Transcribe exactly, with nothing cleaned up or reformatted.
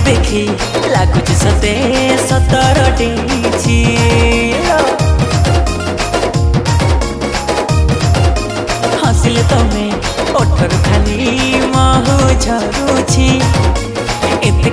देखी लागुच सते सतर डेछि हसिले तमे ओठर खाली महु झरुछि।